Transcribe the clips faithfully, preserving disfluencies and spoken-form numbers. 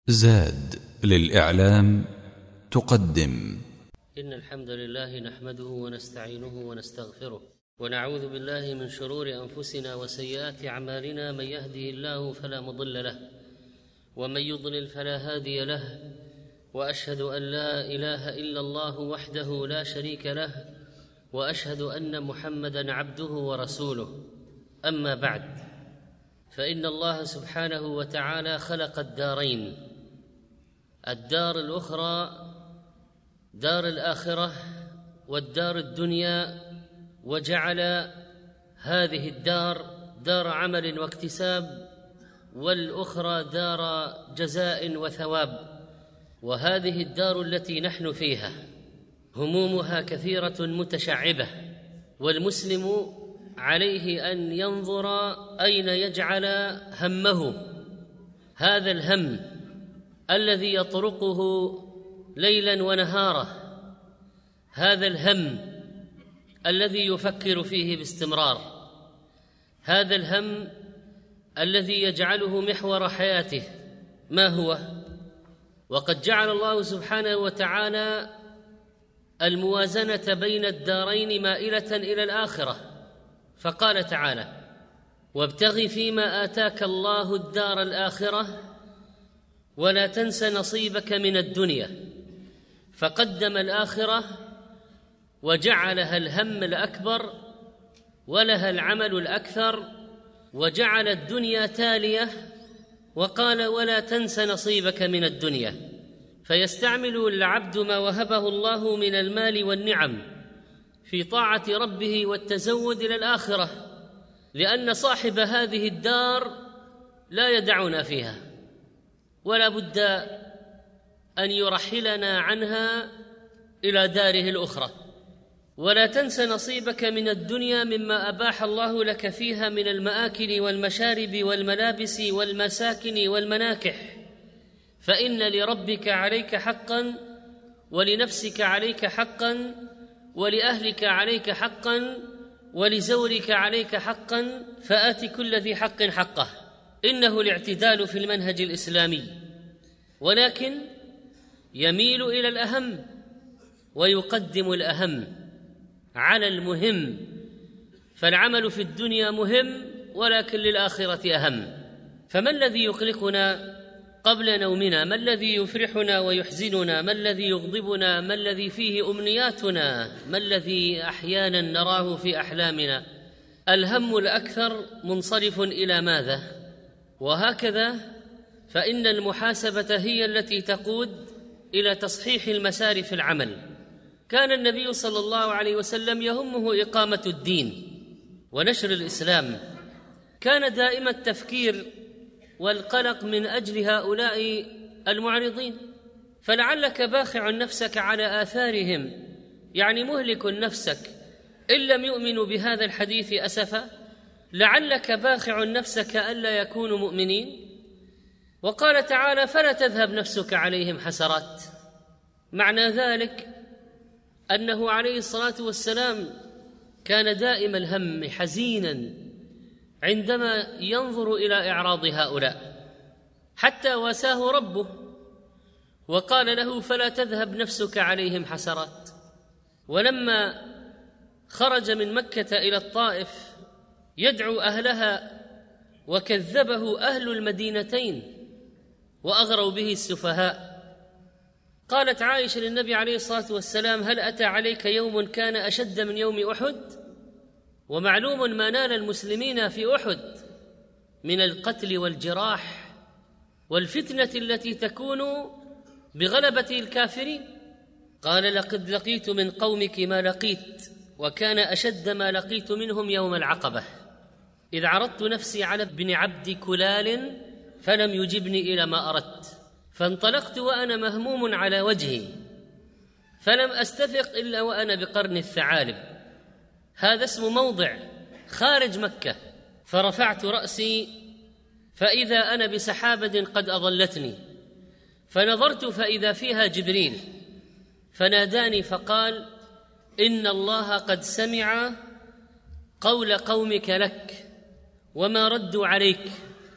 زاد للإعلام تقدم. إن الحمد لله نحمده ونستعينه ونستغفره ونعوذ بالله من شرور أنفسنا وسيئات أعمالنا. من يهده الله فلا مضل له ومن يضلل فلا هادي له، وأشهد أن لا إله إلا الله وحده لا شريك له، وأشهد أن محمدًا عبده ورسوله. أما بعد، فإن الله سبحانه وتعالى خلق الدارين، الدار الأخرى دار الآخرة والدار الدنيا، وجعل هذه الدار دار عمل واكتساب، والأخرى دار جزاء وثواب. وهذه الدار التي نحن فيها همومها كثيرة متشعبة، والمسلم عليه أن ينظر أين يجعل همه، هذا الهم الذي يطرقه ليلا ونهارا، هذا الهم الذي يفكر فيه باستمرار، هذا الهم الذي يجعله محور حياته. ما هو؟ وقد جعل الله سبحانه وتعالى الموازنة بين الدارين مائلة إلى الآخرة، فقال تعالى: وابتغ فيما آتاك الله الدار الآخرة ولا تنس نصيبك من الدنيا. فقدم الآخرة وجعلها الهم الأكبر ولها العمل الأكثر، وجعل الدنيا تالية وقال: ولا تنس نصيبك من الدنيا. فيستعمل العبد ما وهبه الله من المال والنعم في طاعة ربه والتزود إلى الآخرة، لأن صاحب هذه الدار لا يدعنا فيها، ولا بد أن يرحلنا عنها إلى داره الأخرى. ولا تنس نصيبك من الدنيا مما أباح الله لك فيها من المآكل والمشارب والملابس والمساكن والمناكح، فإن لربك عليك حقا، ولنفسك عليك حقا، ولأهلك عليك حقا، ولزورك عليك حقا، فآت كل ذي حق حقه. إنه الاعتدال في المنهج الإسلامي، ولكن يميل إلى الأهم ويقدم الأهم على المهم. فالعمل في الدنيا مهم، ولكن للآخرة أهم. فما الذي يقلقنا قبل نومنا؟ ما الذي يفرحنا ويحزننا؟ ما الذي يغضبنا؟ ما الذي فيه أمنياتنا؟ ما الذي أحيانا نراه في أحلامنا؟ الهم الأكثر منصرف إلى ماذا؟ وهكذا فإن المحاسبة هي التي تقود إلى تصحيح المسار في العمل. كان النبي صلى الله عليه وسلم يهمه إقامة الدين ونشر الإسلام، كان دائم التفكير والقلق من أجل هؤلاء المعرضين. فلعلك باخع نفسك على آثارهم، يعني مهلك نفسك إن لم يؤمنوا بهذا الحديث أسفا. لعلك باخع نفسك ألا يكونوا مؤمنين. وقال تعالى: فلا تذهب نفسك عليهم حسرات. معنى ذلك أنه عليه الصلاة والسلام كان دائم الهم حزينا عندما ينظر إلى إعراض هؤلاء، حتى واساه ربه وقال له: فلا تذهب نفسك عليهم حسرات. ولما خرج من مكة إلى الطائف يدعو أهلها، وكذبه أهل المدينتين وأغروا به السفهاء. قالت عائشة للنبي عليه الصلاة والسلام: هل أتى عليك يوم كان أشد من يوم أحد؟ ومعلوم ما نال المسلمين في أحد من القتل والجراح والفتنة التي تكون بغلبة الكافرين. قال: لقد لقيت من قومك ما لقيت، وكان أشد ما لقيت منهم يوم العقبة، إذ عرضت نفسي على ابن عبد كلال فلم يجبني إلى ما أردت، فانطلقت وأنا مهموم على وجهي، فلم أستفق إلا وأنا بقرن الثعالب. هذا اسم موضع خارج مكة. فرفعت رأسي فإذا أنا بسحابة قد أظلتني، فنظرت فإذا فيها جبريل، فناداني فقال: إن الله قد سمع قول قومك لك وما ردوا عليك،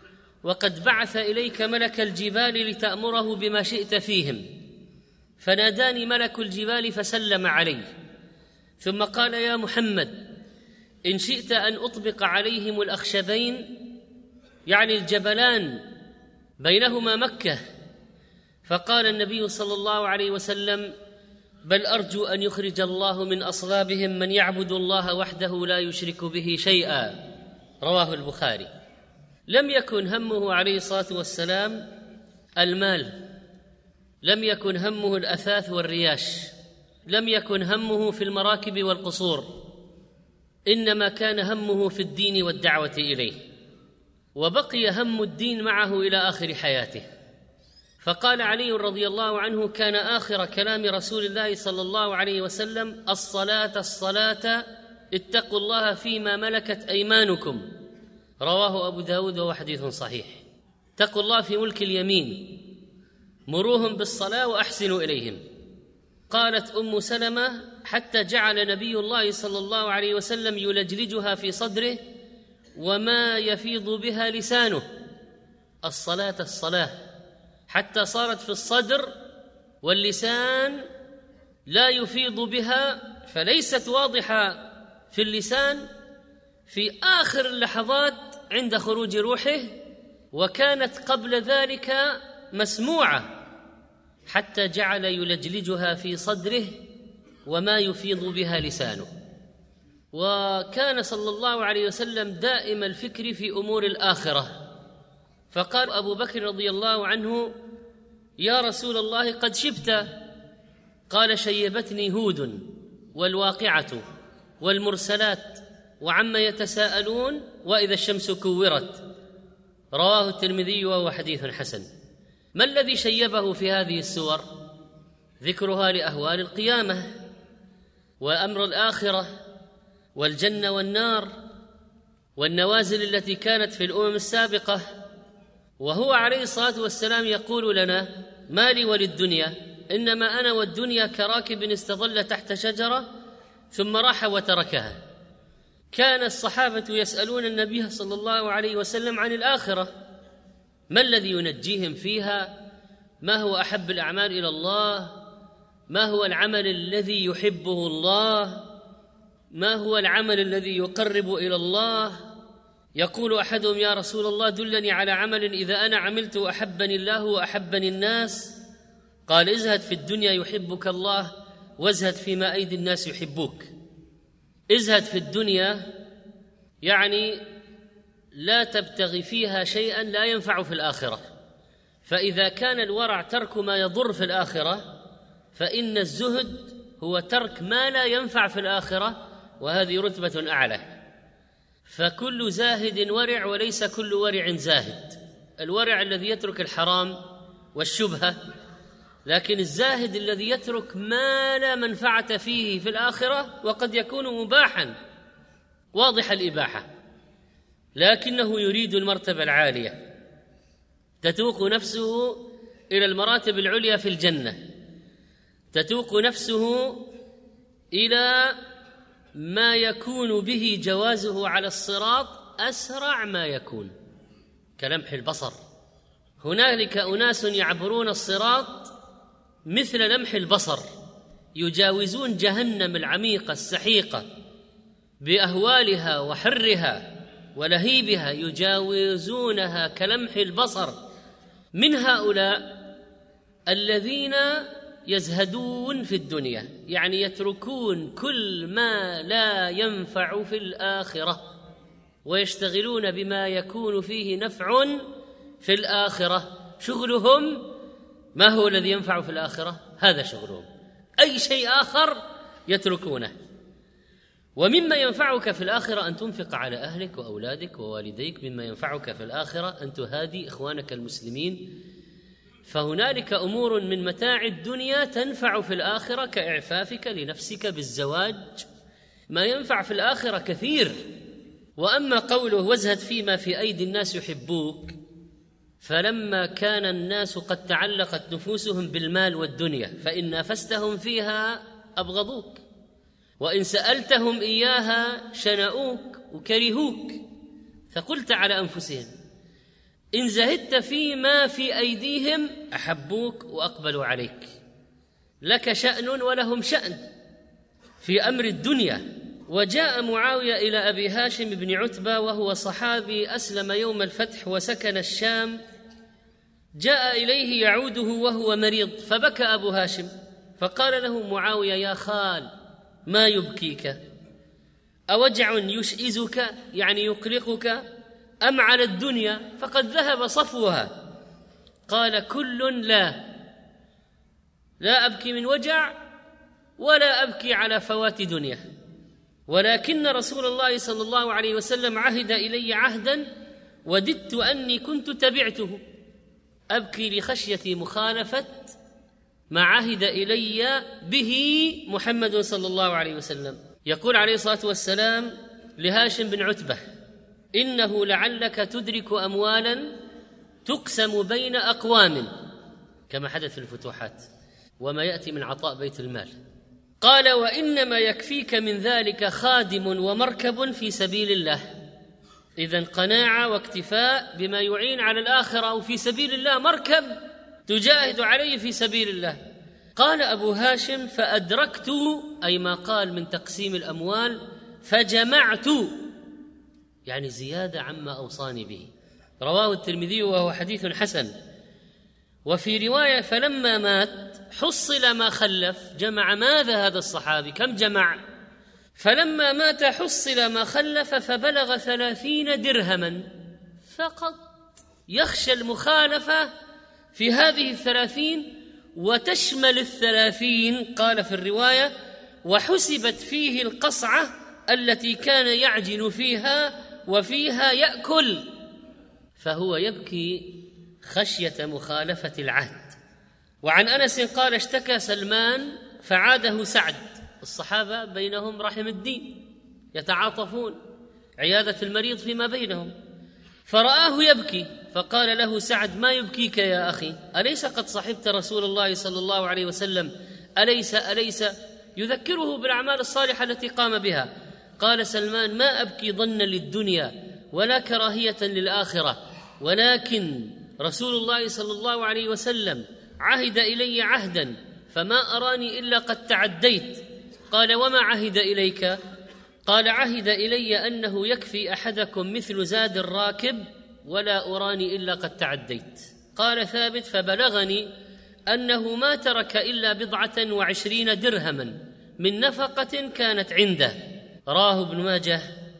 وقد بعث إليك ملك الجبال لتأمره بما شئت فيهم، فناداني ملك الجبال فسلم علي، ثم قال: يا محمد، إن شئت أن أطبق عليهم الأخشبين، يعني الجبلان بينهما مكة. فقال النبي صلى الله عليه وسلم: بل أرجو أن يخرج الله من أصلابهم من يعبد الله وحده لا يشرك به شيئا. رواه البخاري. لم يكن همه عليه الصلاة والسلام المال، لم يكن همه الأثاث والرياش، لم يكن همه في المراكب والقصور، إنما كان همه في الدين والدعوة إليه، وبقي هم الدين معه إلى آخر حياته. فقال علي رضي الله عنه: كان آخر كلام رسول الله صلى الله عليه وسلم: الصلاة الصلاة، اتقوا الله فيما ملكت أيمانكم. رواه أبو داود وهو حديث صحيح. اتقوا الله في ملك اليمين، مروهم بالصلاة وأحسنوا إليهم. قالت أم سلمة: حتى جعل نبي الله صلى الله عليه وسلم يلجلجها في صدره وما يفيض بها لسانه. الصلاة الصلاة، حتى صارت في الصدر واللسان لا يفيض بها، فليست واضحة في اللسان في آخر اللحظات عند خروج روحه، وكانت قبل ذلك مسموعة، حتى جعل يلجلجها في صدره وما يفيض بها لسانه. وكان صلى الله عليه وسلم دائم الفكر في أمور الآخرة. فقال أبو بكر رضي الله عنه: يا رسول الله، قد شبت. قال: شيبتني هود والواقعة والمرسلات وعما يتساءلون وإذا الشمس كورت. رواه الترمذي وهو حديث حسن. ما الذي شيبه في هذه السور؟ ذكرها لأهوال القيامة وأمر الآخرة والجنة والنار والنوازل التي كانت في الأمم السابقة. وهو عليه الصلاة والسلام يقول لنا: ما لي وللدنيا، إنما أنا والدنيا كراكب استظل تحت شجرة ثم راح وتركها. كان الصحابة يسألون النبي صلى الله عليه وسلم عن الآخرة: ما الذي ينجيهم فيها؟ ما هو أحب الأعمال إلى الله؟ ما هو العمل الذي يحبه الله؟ ما هو العمل الذي يقرب إلى الله؟ يقول أحدهم: يا رسول الله، دلني على عمل إذا أنا عملت أحبني الله وأحبني الناس. قال: ازهد في الدنيا يحبك الله، وازهد فيما أيدي الناس يحبوك. ازهد في الدنيا يعني لا تبتغي فيها شيئا لا ينفع في الآخرة، فإذا كان الورع ترك ما يضر في الآخرة، فإن الزهد هو ترك ما لا ينفع في الآخرة، وهذه رتبة أعلى. فكل زاهد ورع وليس كل ورع زاهد. الورع الذي يترك الحرام والشبهة، لكن الزاهد الذي يترك ما لا منفعة فيه في الآخرة، وقد يكون مباحا واضح الإباحة، لكنه يريد المرتبة العالية، تتوق نفسه إلى المراتب العليا في الجنة، تتوق نفسه إلى ما يكون به جوازه على الصراط أسرع ما يكون، كلمح البصر. هنالك أناس يعبرون الصراط مثل لمح البصر، يجاوزون جهنم العميقة السحيقة بأهوالها وحرها ولهيبها، يجاوزونها كلمح البصر. من هؤلاء الذين يزهدون في الدنيا، يعني يتركون كل ما لا ينفع في الآخرة ويشتغلون بما يكون فيه نفع في الآخرة. شغلهم ما هو الذي ينفع في الآخرة؟ هذا شغلهم، أي شيء آخر يتركونه. ومما ينفعك في الآخرة أن تنفق على أهلك وأولادك ووالديك، مما ينفعك في الآخرة أن تهادي إخوانك المسلمين. فهنالك أمور من متاع الدنيا تنفع في الآخرة، كإعفافك لنفسك بالزواج، ما ينفع في الآخرة كثير. وأما قوله وازهد فيما في أيدي الناس يحبوك، فلما كان الناس قد تعلقت نفوسهم بالمال والدنيا، فإن نافستهم فيها أبغضوك، وإن سألتهم إياها شنؤوك وكرهوك، فقلت على أنفسهم: إن زهدت فيما في أيديهم أحبوك وأقبلوا عليك، لك شأن ولهم شأن في أمر الدنيا. وجاء معاوية إلى أبي هاشم بن عتبة وهو صحابي أسلم يوم الفتح وسكن الشام، جاء إليه يعوده وهو مريض، فبكى أبو هاشم، فقال له معاوية: يا خال، ما يبكيك؟ أوجع يشئزك يعني يقلقك أم على الدنيا فقد ذهب صفوها؟ قال: كل لا لا أبكي من وجع ولا أبكي على فوات دنيا، ولكن رسول الله صلى الله عليه وسلم عهد إلي عهدا وددت أني كنت تبعته، أبكي لخشية مخالفة ما عهد إلي به محمد صلى الله عليه وسلم. يقول عليه الصلاة والسلام لهاشم بن عتبة: إنه لعلك تدرك أموالا تقسم بين أقوام، كما حدث في الفتوحات وما يأتي من عطاء بيت المال. قال: وإنما يكفيك من ذلك خادم ومركب في سبيل الله. إذن قناعة واكتفاء بما يعين على الآخرة أو في سبيل الله، مركب تجاهد عليه في سبيل الله. قال أبو هاشم: فأدركت، أي ما قال من تقسيم الأموال، فجمعت، يعني زيادة عما أوصاني به. رواه الترمذي وهو حديث حسن. وفي رواية: فلما مات حصل ما خلف. جمع ماذا هذا الصحابي؟ كم جمع؟ فلما مات حصل ما خلف فبلغ ثلاثين درهما فقط. يخشى المخالفة في هذه الثلاثين وتشمل الثلاثين. قال في الرواية: وحسبت فيه القصعة التي كان يعجن فيها وفيها يأكل، فهو يبكي خشية مخالفة العهد. وعن أنس قال: اشتكى سلمان فعاده سعد. الصحابة بينهم رحم الدين، يتعاطفون، عيادة المريض فيما بينهم، فرآه يبكي فقال له سعد: ما يبكيك يا أخي؟ أليس قد صحبت رسول الله صلى الله عليه وسلم؟ أليس أليس يذكره بالأعمال الصالحة التي قام بها. قال سلمان: ما أبكي ظنا للدنيا ولا كراهية للآخرة، ولكن رسول الله صلى الله عليه وسلم عهد إلي عهدا فما أراني إلا قد تعديت. قال: وما عهد إليك؟ قال: عهد إلي أنه يكفي أحدكم مثل زاد الراكب ولا أراني إلا قد تعديت. قال ثابت: فبلغني أنه ما ترك إلا بضعة وعشرين درهما من نفقة كانت عنده. راه ابن ماجه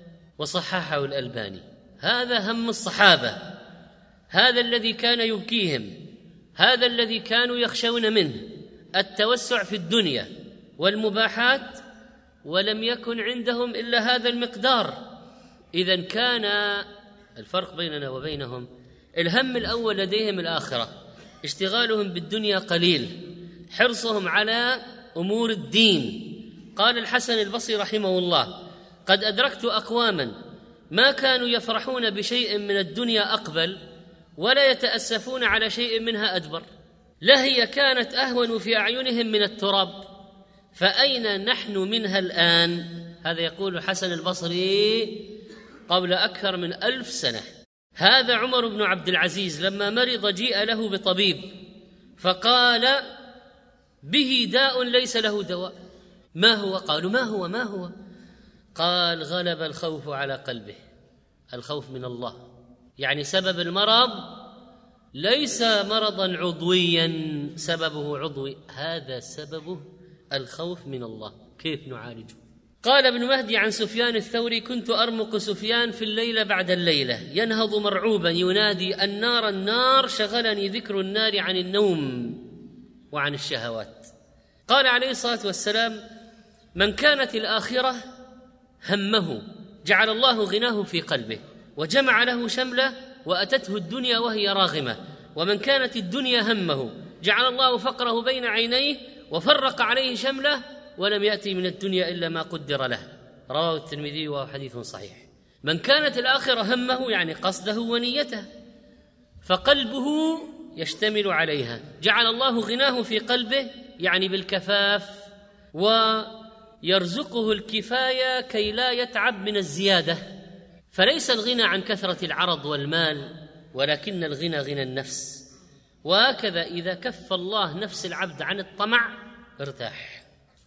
وصححه الألباني. هذا هم الصحابة، هذا الذي كان يبكيهم، هذا الذي كانوا يخشون منه، التوسع في الدنيا والمباحات، ولم يكن عندهم إلا هذا المقدار. إذن كان الفرق بيننا وبينهم: الهم الأول لديهم الآخرة، اشتغالهم بالدنيا قليل، حرصهم على أمور الدين. قال الحسن البصري رحمه الله: قد أدركت أقواما ما كانوا يفرحون بشيء من الدنيا أقبل ولا يتأسفون على شيء منها أدبر، لهي كانت أهون في أعينهم من التراب، فأين نحن منها الآن؟ هذا يقول الحسن البصري قبل أكثر من ألف سنة. هذا عمر بن عبد العزيز لما مرض جيء له بطبيب فقال: به داء ليس له دواء. ما هو؟ قالوا: ما هو ما هو؟ قال: غلب الخوف على قلبه. الخوف من الله، يعني سبب المرض ليس مرضا عضويا سببه عضوي، هذا سببه الخوف من الله. كيف نعالجه؟ قال ابن مهدي عن سفيان الثوري: كنت أرمق سفيان في الليلة بعد الليلة ينهض مرعوبا ينادي: النار النار، شغلني ذكر النار عن النوم وعن الشهوات. قال عليه الصلاة والسلام: من كانت الآخرة همه جعل الله غناه في قلبه وجمع له شمله وأتته الدنيا وهي راغمة، ومن كانت الدنيا همه جعل الله فقره بين عينيه وفرق عليه شمله ولم يأتي من الدنيا إلا ما قدر له. رواه الترمذي وهو حديث صحيح. من كانت الآخرة همه يعني قصده ونيته فقلبه يشتمل عليها، جعل الله غناه في قلبه يعني بالكفاف، ويرزقه الكفاية كي لا يتعب من الزيادة. فليس الغنى عن كثرة العرض والمال ولكن الغنى غنى النفس. وهكذا إذا كف الله نفس العبد عن الطمع ارتاح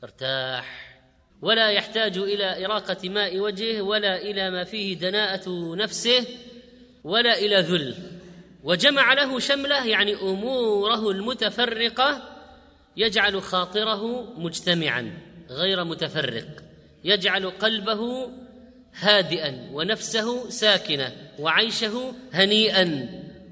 ارتاح ولا يحتاج إلى إراقة ماء وجهه ولا إلى ما فيه دناءة نفسه ولا إلى ذل. وجمع له شمله، يعني أموره المتفرقة يجعل خاطره مجتمعا غير متفرق، يجعل قلبه هادئا ونفسه ساكنة وعيشه هنيئا،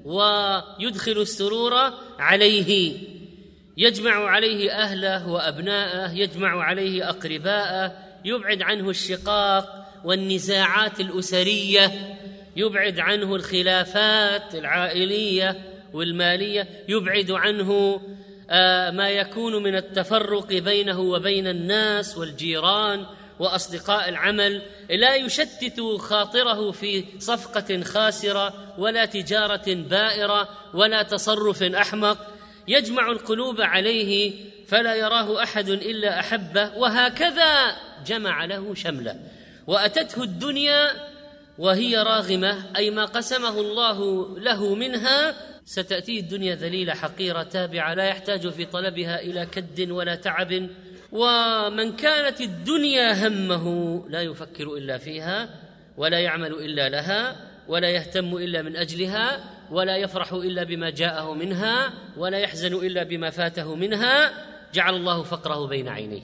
ويدخل السرور عليه، يجمع عليه أهله وأبناءه، يجمع عليه أقرباءه، يبعد عنه الشقاق والنزاعات الأسرية، يبعد عنه الخلافات العائلية والمالية، يبعد عنه آه ما يكون من التفرق بينه وبين الناس والجيران وأصدقاء العمل، لا يشتت خاطره في صفقة خاسرة ولا تجارة بائرة ولا تصرف أحمق، يجمع القلوب عليه فلا يراه أحد إلا أحبه. وهكذا جمع له شمله. وأتته الدنيا وهي راغمة، أي ما قسمه الله له منها ستأتيه الدنيا ذليلة حقيرة تابعة لا يحتاج في طلبها إلى كد ولا تعب. ومن كانت الدنيا همه لا يفكر إلا فيها ولا يعمل إلا لها ولا يهتم إلا من أجلها ولا يفرح إلا بما جاءه منها ولا يحزن إلا بما فاته منها، جعل الله فقره بين عينيه،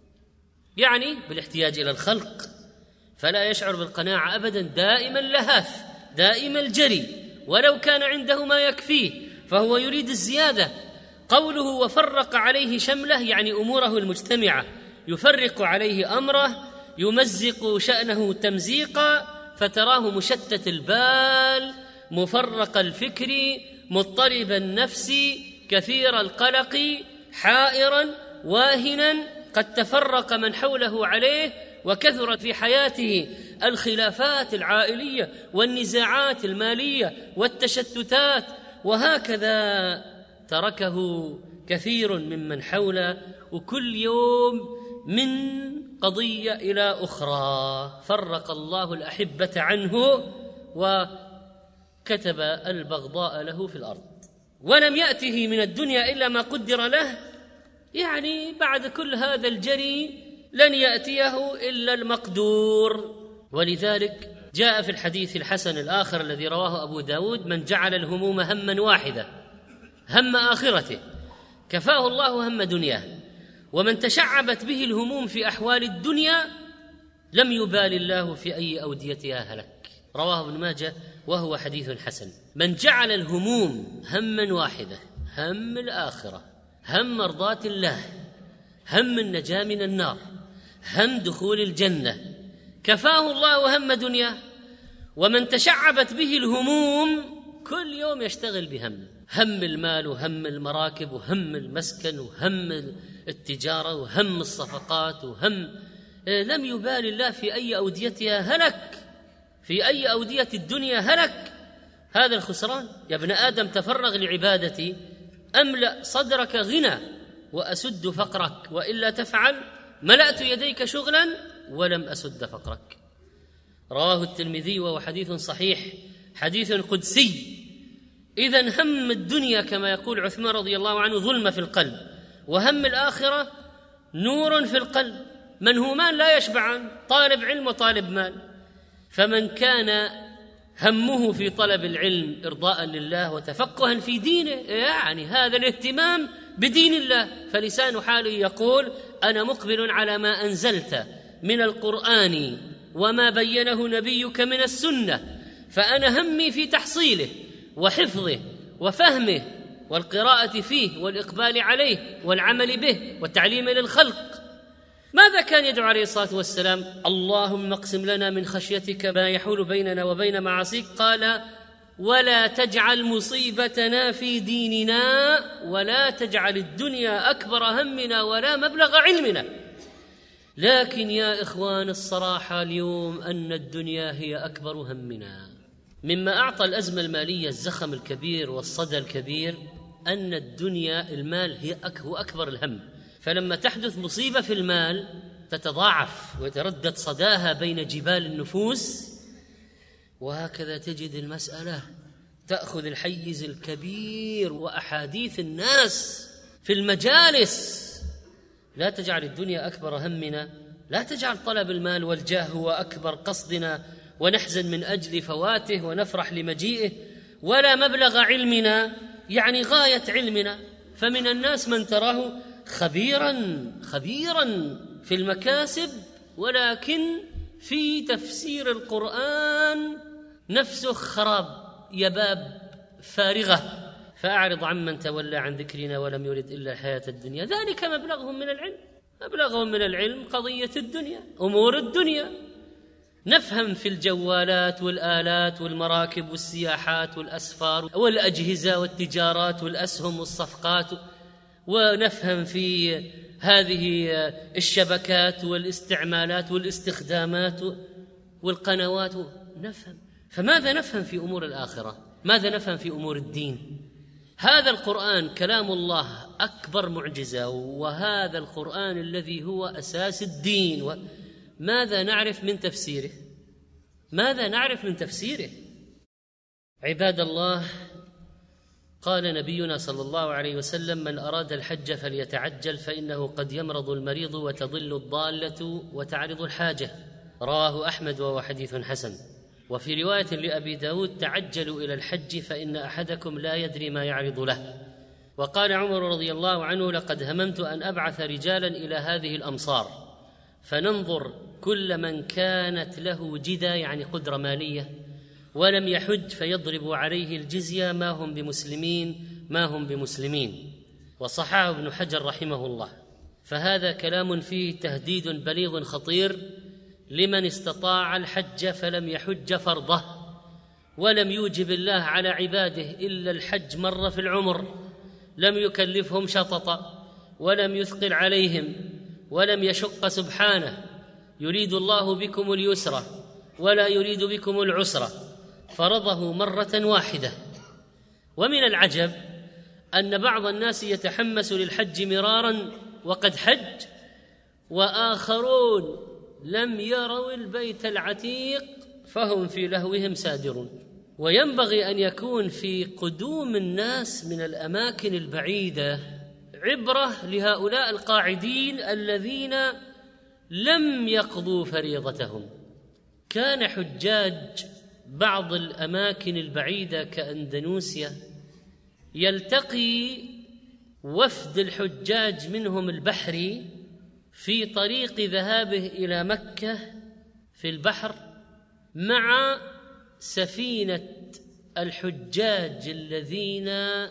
يعني بالاحتياج إلى الخلق، فلا يشعر بالقناعة أبدا، دائما لهاث، دائما الجري، ولو كان عنده ما يكفيه فهو يريد الزيادة. قوله وفرق عليه شمله يعني أموره المجتمعة، يفرق عليه أمره، يمزق شأنه تمزيقا، فتراه مشتت البال، مفرق الفكر، مضطرب النفس، كثير القلق، حائرا واهنا، قد تفرق من حوله عليه، وكثرت في حياته الخلافات العائلية والنزاعات المالية والتشتتات، وهكذا تركه كثير ممن حوله، وكل يوم من قضية إلى أخرى. فرق الله الأحبة عنه وكتب البغضاء له في الأرض، ولم يأته من الدنيا إلا ما قدر له، يعني بعد كل هذا الجري لن يأتيه إلا المقدور. ولذلك جاء في الحديث الحسن الآخر الذي رواه أبو داود: من جعل الهموم هما واحدة، هم آخرته، كفاه الله هم دنياه، ومن تشعبت به الهموم في أحوال الدنيا لم يبال الله في أي أوديتها هلك. رواه ابن ماجه وهو حديث حسن. من جعل الهموم هما واحدة، هم الآخرة، هم مرضاة الله، هم النجاة من النار، هم دخول الجنة، كفاه الله هم دنياه. ومن تشعبت به الهموم كل يوم يشتغل بهم، هم المال وهم المراكب وهم المسكن وهم التجارة وهم الصفقات وهم، لم يبال الله في أي أوديتها هلك، في أي أودية الدنيا هلك. هذا الخسران. يا ابن آدم تفرغ لعبادتي أملأ صدرك غنى وأسد فقرك، وإلا تفعل ملأت يديك شغلا ولم أسد فقرك. رواه الترمذي وهو حديث صحيح، حديث قدسي. إذن هم الدنيا كما يقول عثمان رضي الله عنه ظلمة في القلب، وهم الآخرة نور في القلب، منهومان لا يشبعان، طالب علم وطالب مال. فمن كان همه في طلب العلم إرضاء لله وتفقها في دينه، يعني هذا الاهتمام بدين الله، فلسان حاله يقول: أنا مقبل على ما أنزلت من القرآن وما بينه نبيك من السنة، فأنا همي في تحصيله وحفظه وفهمه والقراءة فيه والإقبال عليه والعمل به والتعليم للخلق. ماذا كان يدعو عليه الصلاة والسلام؟ اللهم اقسم لنا من خشيتك ما يحول بيننا وبين معاصيك. قال: ولا تجعل مصيبتنا في ديننا ولا تجعل الدنيا أكبر همنا ولا مبلغ علمنا. لكن يا إخوان الصراحة اليوم أن الدنيا هي أكبر همنا. مما أعطى الأزمة المالية الزخم الكبير والصدى الكبير أن الدنيا المال هي هو أكبر الهم، فلما تحدث مصيبة في المال تتضاعف ويتردد صداها بين جبال النفوس، وهكذا تجد المسألة تأخذ الحيز الكبير وأحاديث الناس في المجالس. لا تجعل الدنيا أكبر همنا، لا تجعل طلب المال والجاه هو أكبر قصدنا ونحزن من أجل فواته ونفرح لمجيئه، ولا مبلغ علمنا يعني غاية علمنا. فمن الناس من تراه خبيرا خبيرا في المكاسب، ولكن في تفسير القرآن نفسه خراب يباب فارغة. فأعرض عمن تولى عن ذكرنا ولم يرد إلا الحياة الدنيا، ذلك مبلغهم من العلم. مبلغهم من العلم قضية الدنيا، أمور الدنيا. نفهم في الجوالات والآلات والمراكب والسياحات والأسفار والأجهزة والتجارات والأسهم والصفقات، ونفهم في هذه الشبكات والاستعمالات والاستخدامات والقنوات، نفهم. فماذا نفهم في أمور الآخرة؟ ماذا نفهم في أمور الدين؟ هذا القرآن كلام الله أكبر معجزة، وهذا القرآن الذي هو أساس الدين. ماذا نعرف من تفسيره؟ ماذا نعرف من تفسيره؟ عباد الله، قال نبينا صلى الله عليه وسلم: من أراد الحج فليتعجل فإنه قد يمرض المريض وتضل الضالة وتعرض الحاجة. رواه أحمد وهو حديث حسن. وفي رواية لأبي داود: تعجلوا إلى الحج فإن أحدكم لا يدري ما يعرض له. وقال عمر رضي الله عنه: لقد هممت أن أبعث رجالا إلى هذه الأمصار فننظر كل من كانت له جدة يعني قدرة مالية ولم يحج فيضرب عليه الجزية ما هم بمسلمين ما هم بمسلمين. وصححه ابن حجر رحمه الله. فهذا كلام فيه تهديد بليغ خطير لمن استطاع الحج فلم يحج فرضه، ولم يوجب الله على عباده إلا الحج مرة في العمر، لم يكلفهم شططا ولم يثقل عليهم ولم يشق سبحانه. يريد الله بكم اليسر ولا يريد بكم العسر، فرضه مرة واحدة. ومن العجب أن بعض الناس يتحمس للحج مرارا وقد حج، وآخرون لم يروا البيت العتيق فهم في لهوهم سادرون. وينبغي أن يكون في قدوم الناس من الأماكن البعيدة عبرة لهؤلاء القاعدين الذين لم يقضوا فريضتهم. كان حجاج بعض الأماكن البعيدة كأندونيسيا يلتقي وفد الحجاج منهم البحري في طريق ذهابه إلى مكة في البحر مع سفينة الحجاج الذين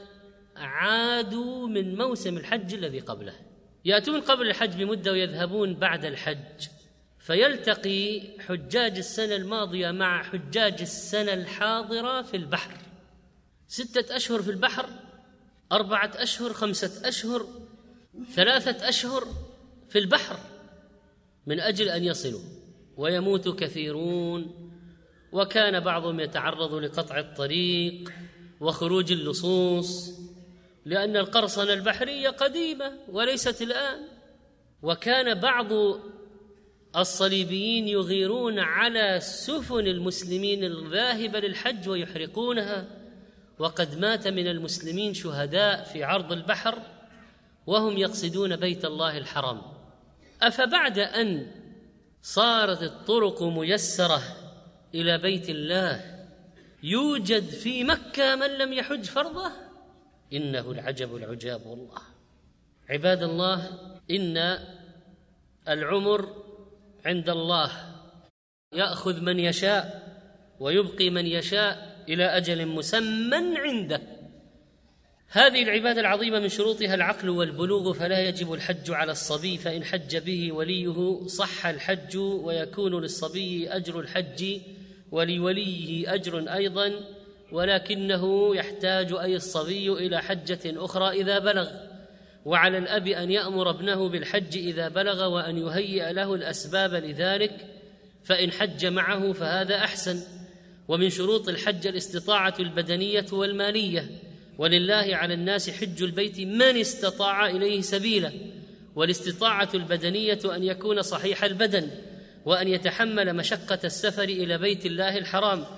عادوا من موسم الحج الذي قبله. يأتون قبل الحج بمدة ويذهبون بعد الحج، فيلتقي حجاج السنة الماضية مع حجاج السنة الحاضرة في البحر. ستة أشهر في البحر، أربعة أشهر، خمسة أشهر، ثلاثة أشهر في البحر من أجل أن يصلوا، ويموت كثيرون. وكان بعضهم يتعرض لقطع الطريق وخروج اللصوص، لأن القرصنة البحرية قديمة وليست الآن. وكان بعض الصليبيين يغيرون على سفن المسلمين الذاهبة للحج ويحرقونها، وقد مات من المسلمين شهداء في عرض البحر وهم يقصدون بيت الله الحرام. أفبعد أن صارت الطرق ميسرة إلى بيت الله يوجد في مكة من لم يحج فرضه؟ إنه العجب العجاب والله. عباد الله، إن العمر عند الله يأخذ من يشاء ويبقي من يشاء إلى أجل مسمى عنده. هذه العبادة العظيمة من شروطها العقل والبلوغ، فلا يجب الحج على الصبي، فإن حج به وليه صح الحج، ويكون للصبي أجر الحج ولوليه أجر أيضا، ولكنه يحتاج أي الصبي إلى حجة أخرى إذا بلغ. وعلى الأب أن يأمر ابنه بالحج إذا بلغ، وأن يهيئ له الأسباب لذلك، فإن حج معه فهذا أحسن. ومن شروط الحج الاستطاعة البدنية والمالية، ولله على الناس حج البيت من استطاع إليه سبيلا. والاستطاعة البدنية أن يكون صحيح البدن، وأن يتحمل مشقة السفر إلى بيت الله الحرام،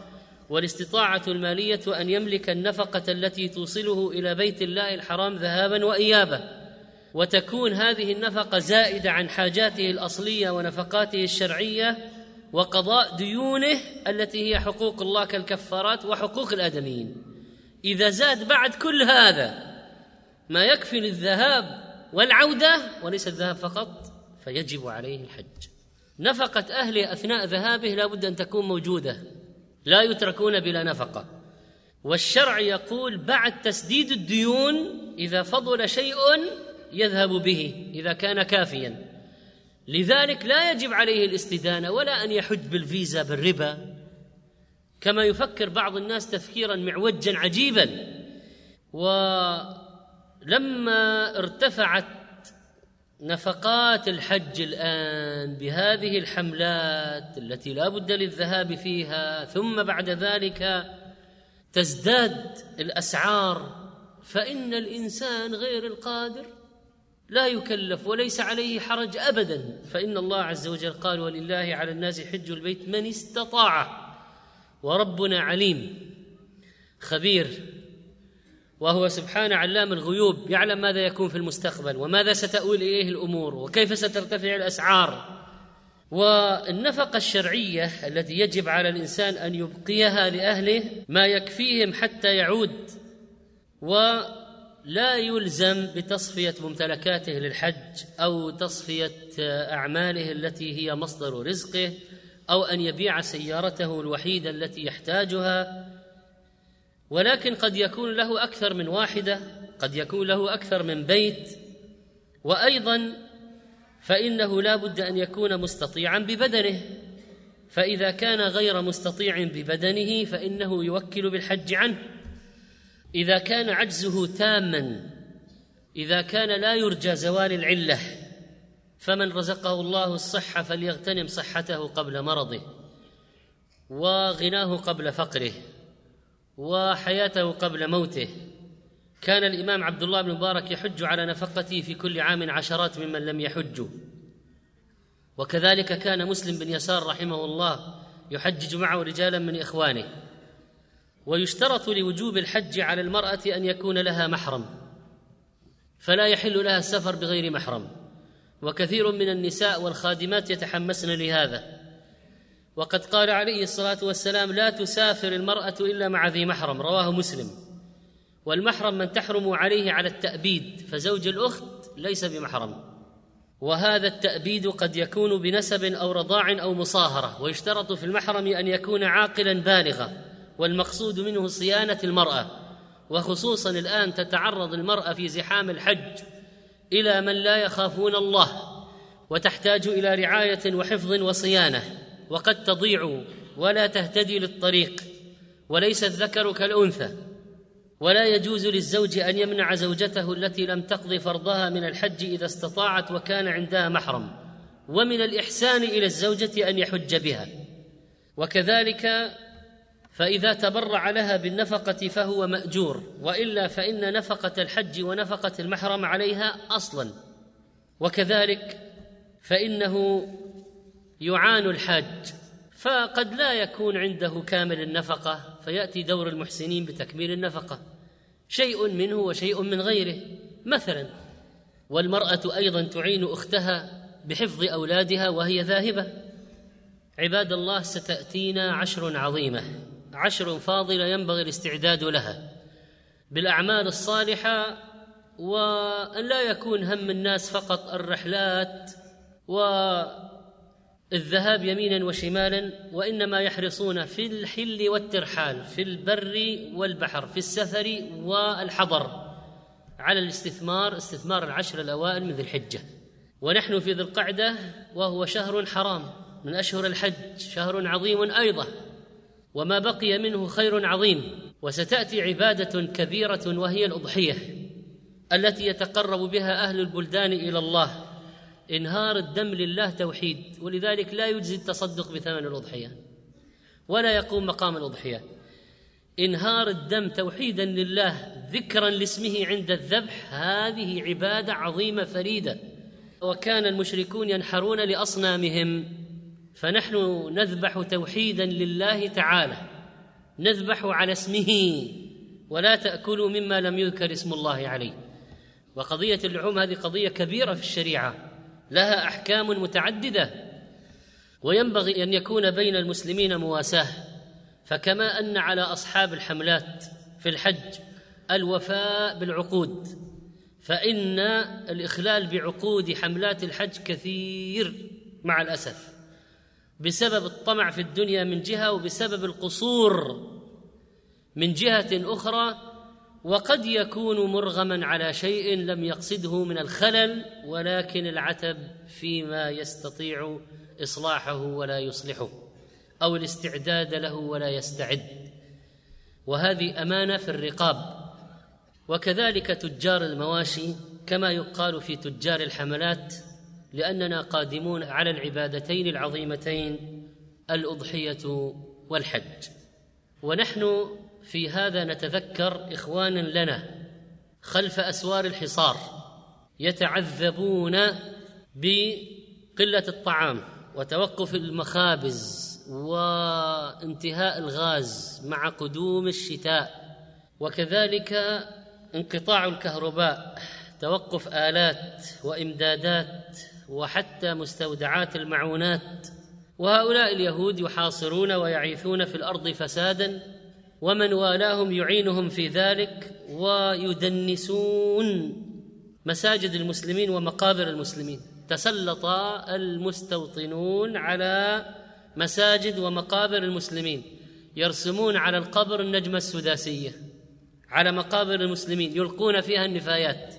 والاستطاعة المالية أن يملك النفقة التي توصله إلى بيت الله الحرام ذهابا وإيابا، وتكون هذه النفقة زائدة عن حاجاته الأصلية ونفقاته الشرعية وقضاء ديونه التي هي حقوق الله كالكفارات وحقوق الآدميين. إذا زاد بعد كل هذا ما يكفي للذهاب والعودة وليس الذهاب فقط فيجب عليه الحج. نفقة أهله أثناء ذهابه لا بد أن تكون موجودة، لا يتركون بلا نفقة. والشرع يقول بعد تسديد الديون إذا فضل شيء يذهب به إذا كان كافيا، لذلك لا يجب عليه الاستدانة ولا أن يحج بالفيزا بالربا كما يفكر بعض الناس تفكيرا معوجا عجيبا. ولما ارتفعت نفقات الحج الآن بهذه الحملات التي لا بد للذهاب فيها، ثم بعد ذلك تزداد الأسعار، فإن الإنسان غير القادر لا يكلف وليس عليه حرج أبدا، فإن الله عز وجل قال ولله على الناس حج البيت من استطاع، وربنا عليم خبير وهو سبحانه علام الغيوب، يعلم ماذا يكون في المستقبل وماذا ستؤول إليه الأمور وكيف سترتفع الأسعار. والنفقة الشرعية التي يجب على الإنسان أن يبقيها لأهله ما يكفيهم حتى يعود، ولا يلزم بتصفية ممتلكاته للحج أو تصفية أعماله التي هي مصدر رزقه أو أن يبيع سيارته الوحيدة التي يحتاجها، ولكن قد يكون له أكثر من واحدة، قد يكون له أكثر من بيت. وأيضا فإنه لا بد أن يكون مستطيعا ببدنه، فإذا كان غير مستطيع ببدنه فإنه يوكل بالحج عنه. إذا كان عجزه تاما، إذا كان لا يرجى زوال العلة، فمن رزقه الله الصحة فليغتنم صحته قبل مرضه، وغناه قبل فقره، وحياته قبل موته. كان الإمام عبد الله بن مبارك يحج على نفقته في كل عام عشرات ممن لم يحجوا، وكذلك كان مسلم بن يسار رحمه الله يحجج معه رجالا من إخوانه. ويشترط لوجوب الحج على المرأة أن يكون لها محرم، فلا يحل لها السفر بغير محرم، وكثير من النساء والخادمات يتحمسن لهذا. وقد قال عليه الصلاة والسلام لا تسافر المرأة إلا مع ذي محرم، رواه مسلم. والمحرم من تحرم عليه على التأبيد، فزوج الأخت ليس بمحرم، وهذا التأبيد قد يكون بنسب أو رضاع أو مصاهرة. ويشترط في المحرم أن يكون عاقلا بالغا، والمقصود منه صيانة المرأة، وخصوصا الآن تتعرض المرأة في زحام الحج إلى من لا يخافون الله، وتحتاج إلى رعاية وحفظ وصيانة، وقد تضيع ولا تهتدي للطريق، وليس الذكر كالأنثى. ولا يجوز للزوج أن يمنع زوجته التي لم تقض فرضها من الحج إذا استطاعت وكان عندها محرم. ومن الإحسان إلى الزوجة أن يحج بها. وكذلك فإذا تبرع لها بالنفقة فهو مأجور، وإلا فإن نفقة الحج ونفقة المحرم عليها أصلا. وكذلك فإنه يعان الحاج، فقد لا يكون عنده كامل النفقة، فيأتي دور المحسنين بتكميل النفقة، شيء منه وشيء من غيره مثلا. والمرأة أيضا تعين أختها بحفظ أولادها وهي ذاهبة. عباد الله، ستأتينا عشر عظيمة، عشر فاضلة ينبغي الاستعداد لها بالأعمال الصالحة، وأن لا يكون هم الناس فقط الرحلات والذهاب يمينا وشمالا، وإنما يحرصون في الحل والترحال، في البر والبحر، في السفر والحضر، على الاستثمار، استثمار العشر الأوائل من ذي الحجة. ونحن في ذي القعدة وهو شهر حرام من أشهر الحج، شهر عظيم أيضا، وما بقي منه خير عظيم. وستأتي عبادة كبيرة وهي الأضحية التي يتقرب بها أهل البلدان إلى الله. إنهار الدم لله توحيد، ولذلك لا يجزي التصدق بثمن الأضحية ولا يقوم مقام الأضحية. إنهار الدم توحيدا لله ذكرا لاسمه عند الذبح، هذه عبادة عظيمة فريدة. وكان المشركون ينحرون لأصنامهم، فنحن نذبح توحيدا لله تعالى، نذبح على اسمه ولا تأكلوا مما لم يذكر اسم الله عليه. وقضية اللحوم هذه قضية كبيرة في الشريعة لها أحكام متعددة، وينبغي أن يكون بين المسلمين مواساة. فكما أن على أصحاب الحملات في الحج الوفاء بالعقود، فإن الإخلال بعقود حملات الحج كثير مع الأسف، بسبب الطمع في الدنيا من جهة، وبسبب القصور من جهة أخرى، وقد يكون مرغما على شيء لم يقصده من الخلل، ولكن العتب فيما يستطيع إصلاحه ولا يصلحه، أو الاستعداد له ولا يستعد، وهذه أمانة في الرقاب. وكذلك تجار المواشي كما يقال في تجار الحملات، لأننا قادمون على العبادتين العظيمتين الأضحية والحج. ونحن في هذا نتذكر إخوانا لنا خلف أسوار الحصار يتعذبون بقلة الطعام وتوقف المخابز وانتهاء الغاز مع قدوم الشتاء، وكذلك انقطاع الكهرباء، توقف آلات وإمدادات وحتى مستودعات المعونات. وهؤلاء اليهود يحاصرون ويعيثون في الأرض فسادا، ومن والاهم يعينهم في ذلك، ويدنسون مساجد المسلمين ومقابر المسلمين. تسلط المستوطنون على مساجد ومقابر المسلمين، يرسمون على القبر النجمة السداسية، على مقابر المسلمين يلقون فيها النفايات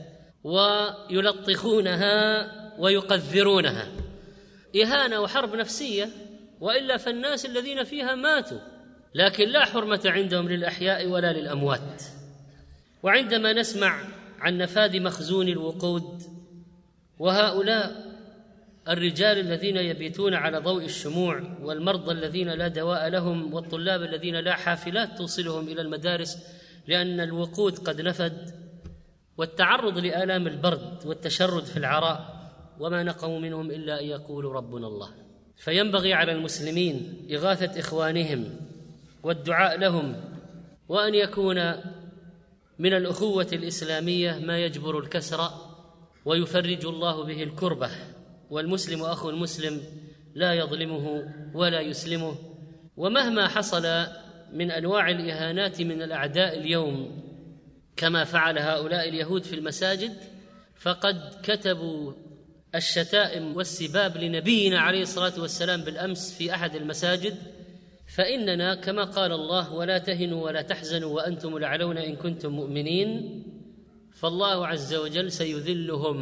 ويلطخونها ويقذرونها. إهانة وحرب نفسية، وإلا فالناس الذين فيها ماتوا، لكن لا حرمة عندهم للأحياء ولا للأموات. وعندما نسمع عن نفاذ مخزون الوقود، وهؤلاء الرجال الذين يبيتون على ضوء الشموع، والمرضى الذين لا دواء لهم، والطلاب الذين لا حافلات توصلهم إلى المدارس لأن الوقود قد نفد، والتعرض لآلام البرد والتشرد في العراء، وما نقموا منهم إلا أن يقولوا ربنا الله. فينبغي على المسلمين إغاثة إخوانهم والدعاء لهم، وأن يكون من الأخوة الإسلامية ما يجبر الكسر ويفرج الله به الكربة. والمسلم أخو المسلم لا يظلمه ولا يسلمه. ومهما حصل من أنواع الإهانات من الأعداء اليوم كما فعل هؤلاء اليهود في المساجد، فقد كتبوا الشتائم والسباب لنبينا عليه الصلاة والسلام بالأمس في أحد المساجد، فإننا كما قال الله: ولا تهنوا ولا تحزنوا وأنتم الأعلون إن كنتم مؤمنين، فالله عز وجل سيذلهم.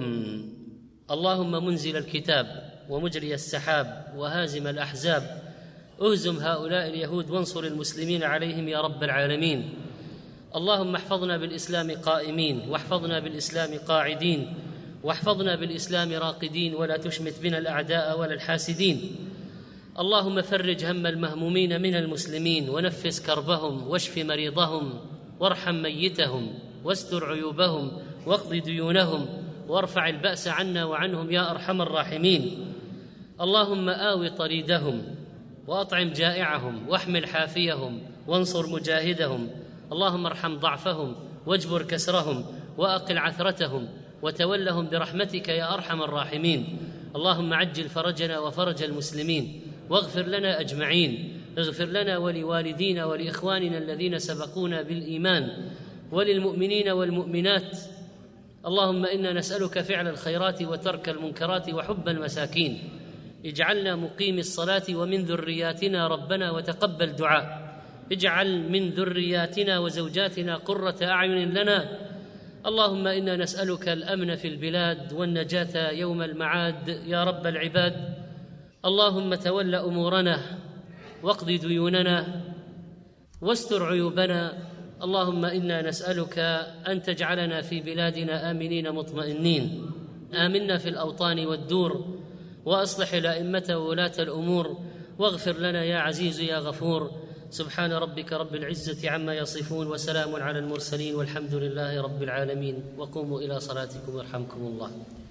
اللهم منزل الكتاب ومجري السحاب وهازم الأحزاب، اهزم هؤلاء اليهود وانصر المسلمين عليهم يا رب العالمين. اللهم احفظنا بالإسلام قائمين، واحفظنا بالإسلام قاعدين، واحفظنا بالإسلام راقدين، ولا تشمت بنا الأعداء ولا الحاسدين. اللهم فرج هم المهمومين من المسلمين، ونفس كربهم، واشف مريضهم، وارحم ميتهم، واستر عيوبهم، واقض ديونهم، وارفع البأس عنا وعنهم يا أرحم الراحمين. اللهم آوِ طريدهم، وأطعم جائعهم، واحمل حافيهم، وانصر مجاهدهم. اللهم ارحم ضعفهم، واجبر كسرهم، وأقل عثرتهم، وتولهم برحمتك يا أرحم الراحمين. اللهم عجل فرجنا وفرج المسلمين، واغفر لنا أجمعين. اغفر لنا ولوالدينا ولإخواننا الذين سبقونا بالإيمان، وللمؤمنين والمؤمنات. اللهم إنا نسألك فعل الخيرات وترك المنكرات وحب المساكين. اجعلنا مقيم الصلاة ومن ذرياتنا ربنا وتقبل دعاء. اجعل من ذرياتنا وزوجاتنا قرة أعين لنا. اللهم إنا نسألك الأمن في البلاد والنجاة يوم المعاد يا رب العباد. اللهم تول أمورنا، واقض ديوننا، واستر عيوبنا. اللهم إنا نسألك أن تجعلنا في بلادنا آمنين مطمئنين. آمنا في الأوطان والدور، وأصلح الأئمة وولاة الأمور، واغفر لنا يا عزيز يا غفور. سبحان ربك رب العزة عما يصفون، وسلام على المرسلين، والحمد لله رب العالمين. وقوموا إلى صلاتكم يرحمكم الله.